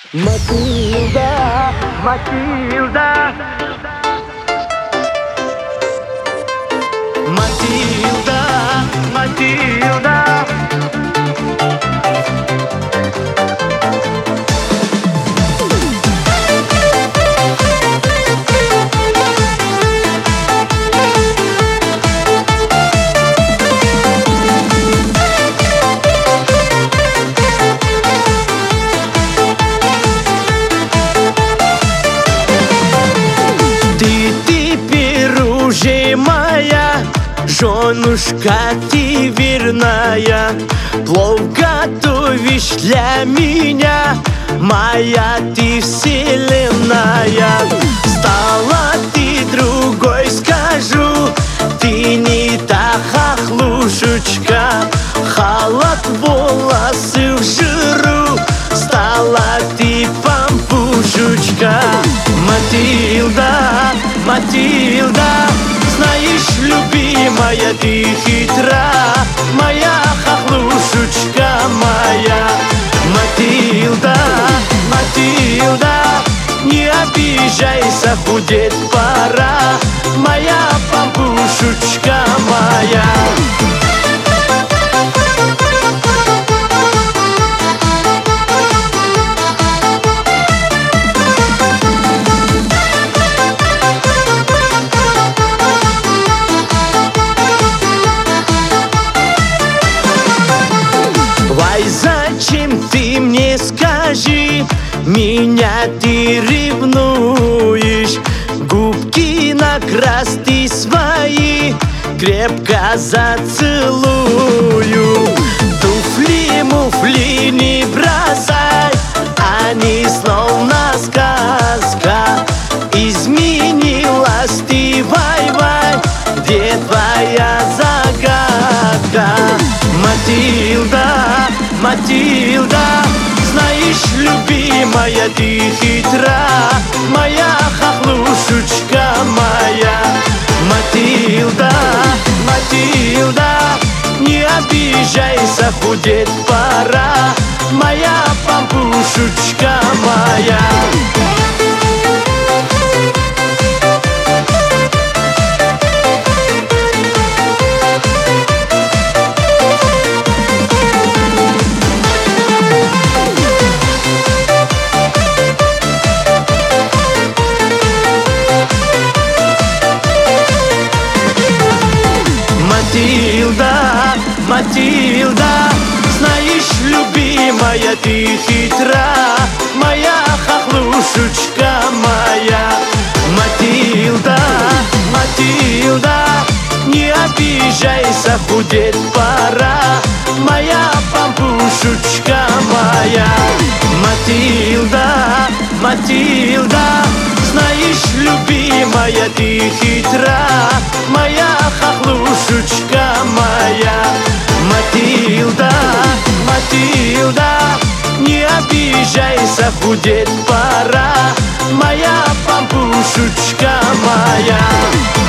Матильда, Матильда, Матильда, Матильда. Моя женушка, ты верная, плов готовишь для меня, моя ты вселенная. Стала ты другой, скажу, ты не та хохлушечка, халат, волосы в жиру, стала ты пампушечка. Матильда, Матильда, знаешь, любимая, ты хитра, моя хохлушечка моя. Матильда, Матильда, не обижайся, худеть пора, моя пампушечка моя. Зачем ты мне, скажи, меня ты ревнуешь? Губки накрась ты свои, крепко зацелую. Туфли-муфли не бросай, они словно сказка. Изменилась ты, вай-вай, где твоя загадка? Матильда, Матильда, знаешь, любимая, ты хитра, моя хохлушечка моя. Матильда, Матильда, не обижайся, худеть пора, моя пампушечка моя. Матильда, Матильда, знаешь, любимая, ты хитра, моя хохлушечка моя. Матильда, Матильда, не обижайся, худеть пора, моя пампушечка моя. Матильда, Матильда, знаешь, любимая, ты хитра, моя хохлушечка моя. Матильда, Матильда, не обижайся, худеть пора, моя пампушечка моя.